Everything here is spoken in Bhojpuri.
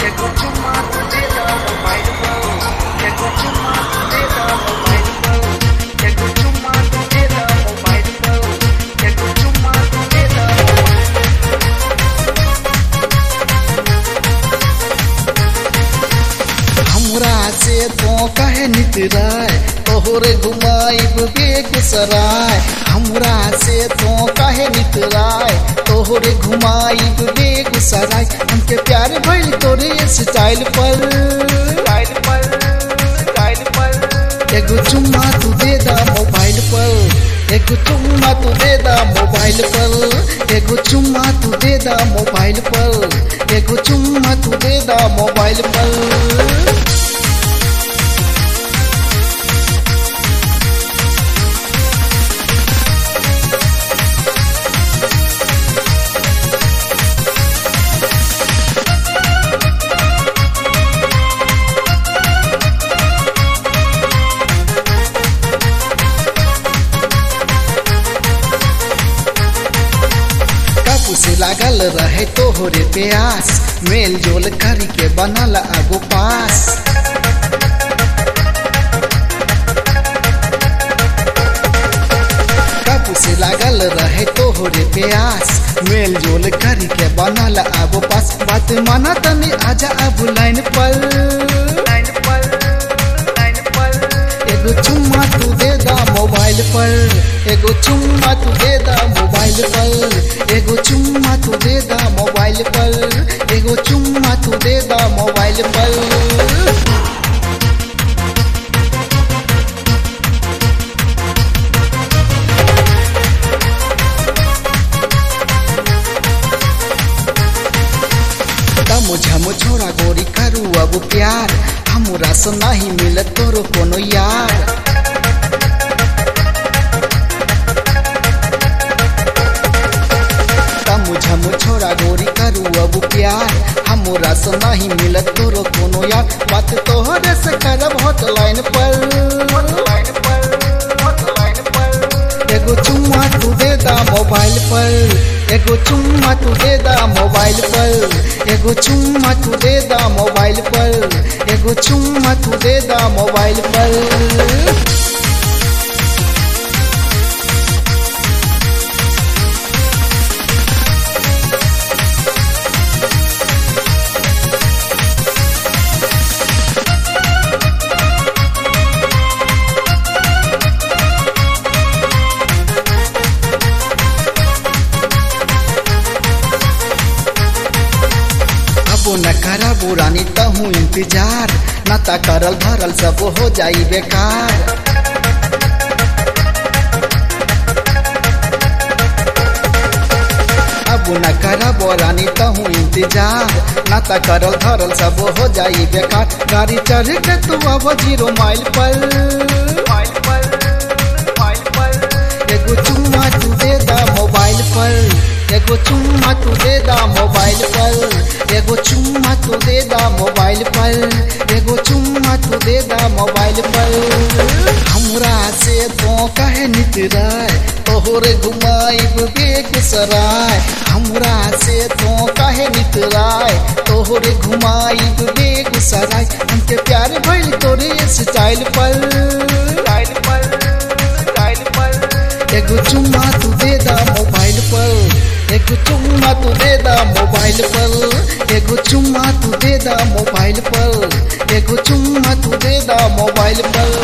एगो चुम्मा तू दे दा मोबाइल पर, एगो चुम्मा तू दे दा मोबाइल पर, एगो चुम्मा तू दे दा मोबाइल पर, एगो चुम्मा तू दे दा हमरा से तो कहे नितराय तोहरे घुमाइब बेगूसराय। हमरा से तो कहे नितराय तोहरे घुमाइब बेगूसराय। हमके प्यार भइल तोरे स्टाइल पर, स्टाइल पर, स्टाइल पर। एगो चुम्मा तू दे दा मोबाइल पर, एगो चुम्मा तू दे दा मोबाइल पर, एगो चुम्मा तू दे दा मोबाइल पर, एगो चुम्मा तू दे दा मोबाइल पर। से लागल रहे तोहरे प्यास, मेल जोल करी के बनल आगो पास। कब से लागल रहे तोहरे प्यास, मेल जोल करी के बनल आगो पास। बात माना तनी आजा अब लाइन पर, लाइन पर, लाइन पर। एगो चुम्मा तू दे दा मोबाइल पर, एगो चुम्मा तू दे दा मोबाइल पर, एगो चुम्मा तू दे दा मोबाइल पर, एगो चुम्मा तू दे दा मोबाइल पर। झम छोरा गोरी करू अब प्यार, हमरा से नहीं मिलत तोरो कोनो यार। झम छोरा गोरी करू अब प्यार, हमरा से नहीं मिलत तोरो कोनो यार। बात तोहरे से करब हॉटलाइन पर, हॉटलाइन पर, हॉटलाइन पर। एगो चुम्मा तू दे दा मोबाइल पर, एगो चुम्मा तू दे दा मोबाइल पर, एगो चुम्मा तू दे दा मोबाइल पर, एगो चुम्मा तू दे दा मोबाइल पर। न करबू रानी तहू इंतजार, नाता करल धरल सब हो जाई बेकार। अब न करबो रानी तहू इंतजार, नाता करल धरल सब हो जाई बेकार। गाड़ी चढ़ के तू अब 0 माइल पर, माइल पर, माइल पर। एगो चुम्मा तू दे दा मोबाइल पर, एगो चुम्मा तू दे दा मोबाइल पर, एगो चुम्मा तू दे दा मोबाइल पर, एगो चुम्मा तू दे दा मोबाइल पर। हमरा से तो कहे नितराय तोहरे घुमाइब बेगूसराय। हमरा से तो कहे नितराय तोहरे घुमाइब बेगूसराय। हमके प्यार भइल तोरे स्टाइल पर, स्टाइल पर, स्टाइल पर। एगो चुम्मा तू दे दा मोबाइल पर, एगो चुम्मा तू दे दा मोबाइल पर, एगो चुम्मा तू दे दा मोबाइल पर, एगो चुम्मा तू दे दा मोबाइल पर।